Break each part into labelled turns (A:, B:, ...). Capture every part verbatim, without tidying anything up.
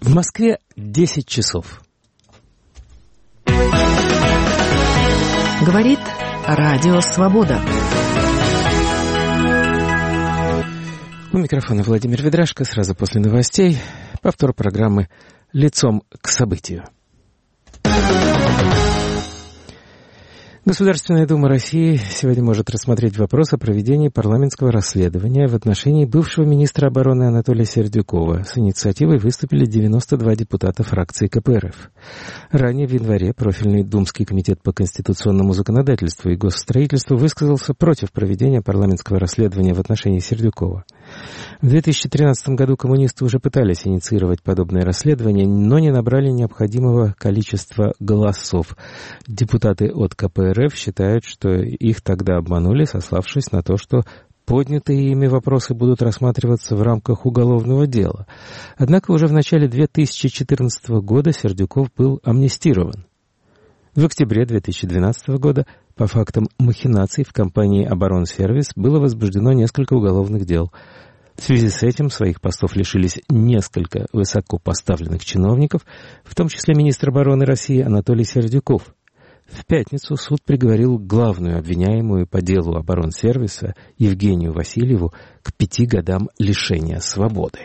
A: В Москве десять часов.
B: Говорит Радио Свобода.
A: У микрофона Владимир Ведрашко. Сразу после новостей повтор программы «Лицом к событию». Государственная Дума России сегодня может рассмотреть вопрос о проведении парламентского расследования в отношении бывшего министра обороны Анатолия Сердюкова. С инициативой выступили девяносто два депутата фракции ка пэ эр эф. Ранее в январе профильный Думский комитет по конституционному законодательству и госстроительству высказался против проведения парламентского расследования в отношении Сердюкова. В две тысячи тринадцатом году коммунисты уже пытались инициировать подобное расследование, но не набрали необходимого количества голосов. Депутаты от ка пэ эр эф считают, что их тогда обманули, сославшись на то, что поднятые ими вопросы будут рассматриваться в рамках уголовного дела. Однако уже в начале две тысячи четырнадцатого года Сердюков был амнистирован. В октябре две тысячи двенадцатого года по фактам махинаций в компании «Оборонсервис» было возбуждено несколько уголовных дел. В связи с этим своих постов лишились несколько высокопоставленных чиновников, в том числе министр обороны России Анатолий Сердюков. В пятницу суд приговорил главную обвиняемую по делу оборонсервиса Евгению Васильеву к пяти годам лишения свободы.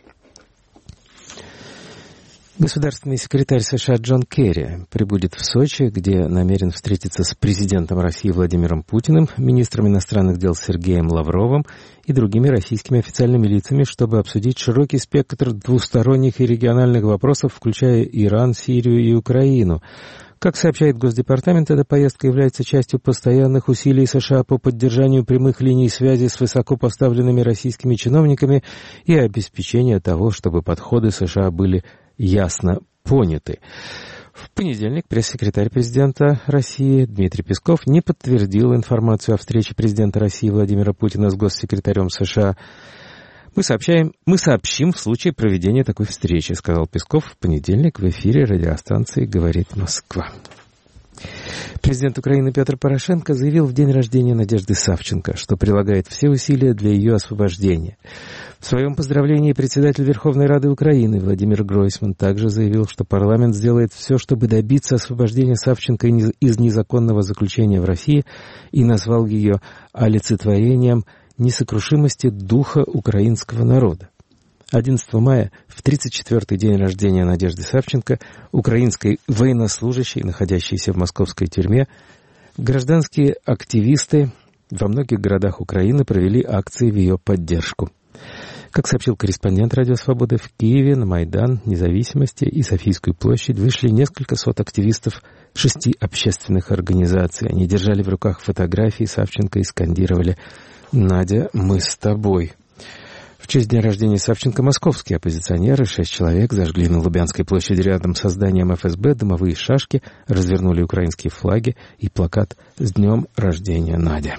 A: Государственный секретарь США Джон Керри прибудет в Сочи, где намерен встретиться с президентом России Владимиром Путиным, министром иностранных дел Сергеем Лавровым и другими российскими официальными лицами, чтобы обсудить широкий спектр двусторонних и региональных вопросов, включая Иран, Сирию и Украину. Как сообщает Госдепартамент, эта поездка является частью постоянных усилий США по поддержанию прямых линий связи с высокопоставленными российскими чиновниками и обеспечению того, чтобы подходы США были ясно поняты. В понедельник пресс-секретарь президента России Дмитрий Песков не подтвердил информацию о встрече президента России Владимира Путина с госсекретарем США. Мы сообщаем, мы сообщим в случае проведения такой встречи, сказал Песков в понедельник в эфире радиостанции «Говорит Москва». Президент Украины Петр Порошенко заявил в день рождения Надежды Савченко, что прилагает все усилия для ее освобождения. В своем поздравлении председатель Верховной Рады Украины Владимир Гройсман также заявил, что парламент сделает все, чтобы добиться освобождения Савченко из незаконного заключения в России, и назвал ее олицетворением несокрушимости духа украинского народа. одиннадцатого мая, в тридцать четвёртый день рождения Надежды Савченко, украинской военнослужащей, находящейся в московской тюрьме, гражданские активисты во многих городах Украины провели акции в ее поддержку. Как сообщил корреспондент «Радио Свобода», в Киеве на Майдан Независимости и Софийскую площадь вышли несколько сот активистов шести общественных организаций. Они держали в руках фотографии Савченко и скандировали «Надя, мы с тобой». В честь дня рождения Савченко московские оппозиционеры, шесть человек, зажгли на Лубянской площади рядом с зданием эф эс бэ дымовые шашки, развернули украинские флаги и плакат «С днем рождения, Надя».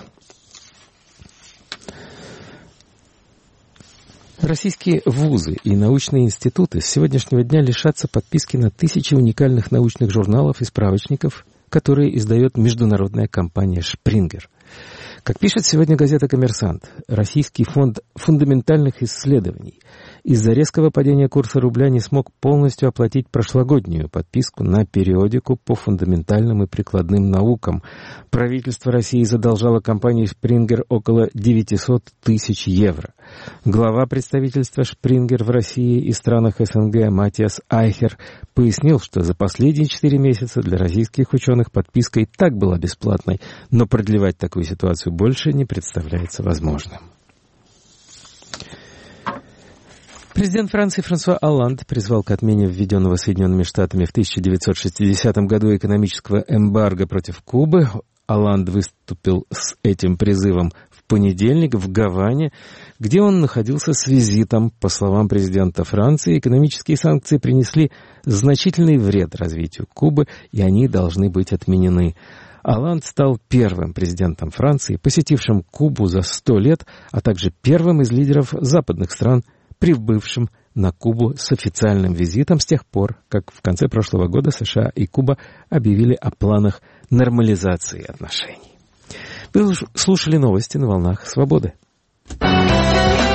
A: Российские вузы и научные институты с сегодняшнего дня лишатся подписки на тысячи уникальных научных журналов и справочников, которые издает международная компания «Шпрингер». Как пишет сегодня газета «Коммерсант», Российский фонд фундаментальных исследований из-за резкого падения курса рубля не смог полностью оплатить прошлогоднюю подписку на периодику по фундаментальным и прикладным наукам. Правительство России задолжало компании «Шпрингер» около девятьсот тысяч евро. Глава представительства «Шпрингер» в России и странах эс эн гэ Матиас Айхер пояснил, что за последние четыре месяца для российских ученых подписка и так была бесплатной, но продлевать такую ситуацию больше не представляется возможным. Президент Франции Франсуа Олланд призвал к отмене введенного Соединенными Штатами в тысяча девятьсот шестидесятом году экономического эмбарго против Кубы. Олланд выступил с этим призывом в понедельник в Гаване, где он находился с визитом. По словам президента Франции, экономические санкции принесли значительный вред развитию Кубы, и они должны быть отменены. Олланд стал первым президентом Франции, посетившим Кубу за сто лет, а также первым из лидеров западных стран, прибывшим на Кубу с официальным визитом с тех пор, как в конце прошлого года США и Куба объявили о планах нормализации отношений. Вы слушали новости на волнах «Свободы».